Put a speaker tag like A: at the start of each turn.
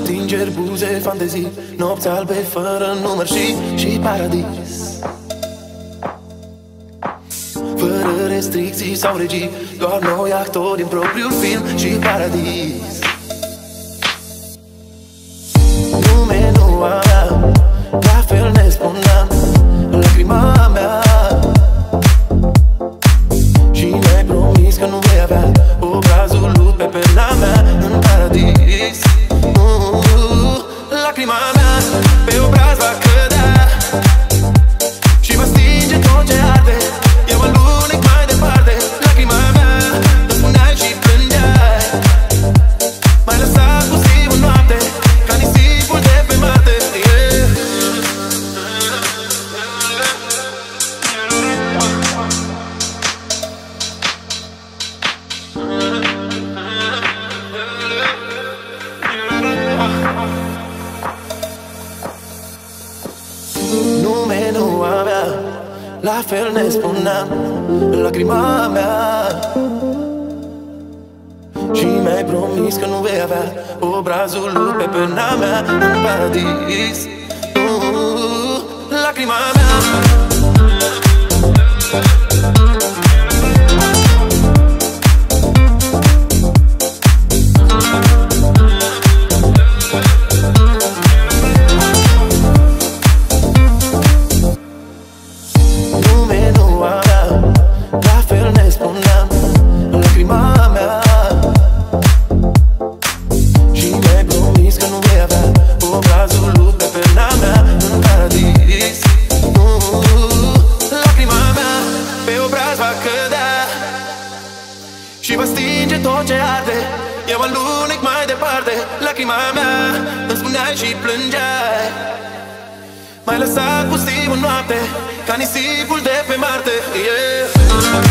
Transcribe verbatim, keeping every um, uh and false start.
A: Stingeri, buze, fantezii, nopți albe fără număr și, și paradis. Fără restricții sau regii, doar noi actori în propriul film și paradis. Nume nu aveam, la fel ne spuneam, lacrima mea. Și mi-ai promis că nu vei avea obrazul lui pe pena mea în paradis. uh, Lacrima mea pe obraz va cădea și va stinge tot ce arde. Eu alunec mai departe. Lacrima mea, îmi spuneai și plângeai. M-ai lăsat pustiu în noapte, ca nisipul de pe Marte. yeah. Nume nu avea, la fel ne spuneam, lacrima mea. Și mi-ai promis că nu vei avea obrazul lui pe pena mea în paradis. uh, Lacrima mea. Nume nu avea, la fel ne spuneam, lacrima mea. Și mi-ai promis că nu vei avea obrazul lui pe pena mea în paradis. uh, Lacrima mea pe obraz va cădea și va stinge tot ce arde. Eu alunec mai departe. Lacrima mea, îmi spuneai și plângeai. M-ai lăsat pustiu în noapte, ca nisipul de pe Marte. yeah.